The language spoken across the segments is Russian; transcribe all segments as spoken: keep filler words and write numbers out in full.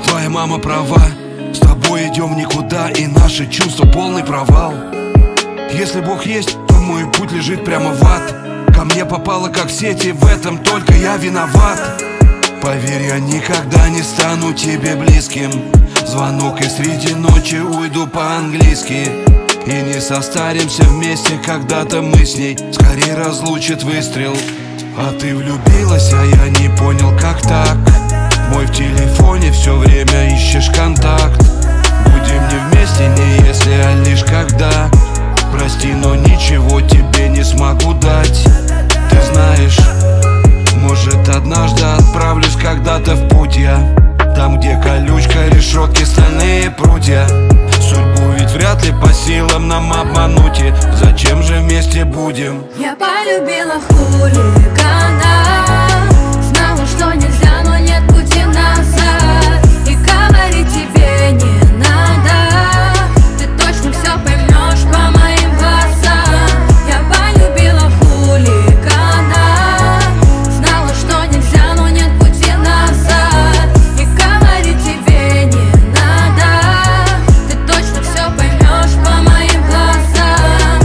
Твоя мама права, с тобой идем никуда, и наши чувства полный провал. Если Бог есть, то мой путь лежит прямо в ад. Ко мне попало как сети, в этом только я виноват. Поверь, я никогда не стану тебе близким. Звонок, и среди ночи уйду по-английски. И не состаримся вместе, когда-то мы с ней скорее разлучит выстрел. А ты влюбилась, а я не понял, как так. Мой в телефоне все время ищешь контакт. Будем не вместе, не если, а лишь когда. Прости, но ничего тебе не смогу дать. Ты знаешь, может, однажды отправлюсь когда-то в путь я. Там, где колючка, решетки, стальные прутья. Судьбу ведь вряд ли по силам нам обмануть. И зачем же вместе будем? Я полюбила хулигана. Знала, что нельзя, но нет пути назад. И говорить тебе не надо. Ты точно все поймешь по моим глазам. Я полюбила хулигана. Знала, что нельзя, но нет пути назад. И говорить тебе не надо. Ты точно все поймешь по моим глазам.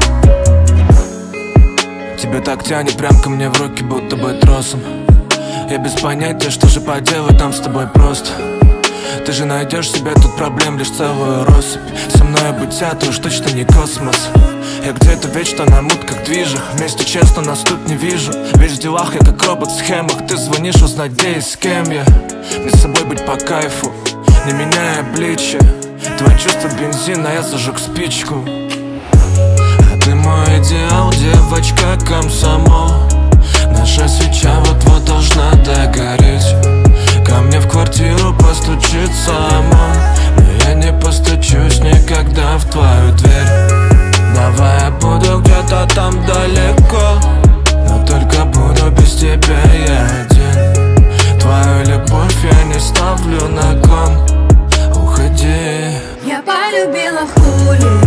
Тебя так тянет прям ко мне в руки, будто бы тросом. Я без понятия, что же поделать нам с тобой просто. Ты же найдешь себе тут проблем лишь целую россыпь. Со мной бытия, ты уж точно не космос. Я где-то вечно на мутках движу. Вместе честно нас тут не вижу. Весь в делах, я как робот в схемах. Ты звонишь узнать, где и с кем я. Мне с собой быть по кайфу, не меняя обличье. Твои чувства бензин, а я зажег спичку. Ты мой идеал, девочка, комсомол. Наша свеча вот-вот должна догореть. Ко мне в квартиру постучится ОМОН, но я не постучусь никогда в твою дверь. Давай я буду где-то там далеко, но только буду без тебя я один. Твою любовь я не ставлю на кон. Уходи. Я полюбила хулигана.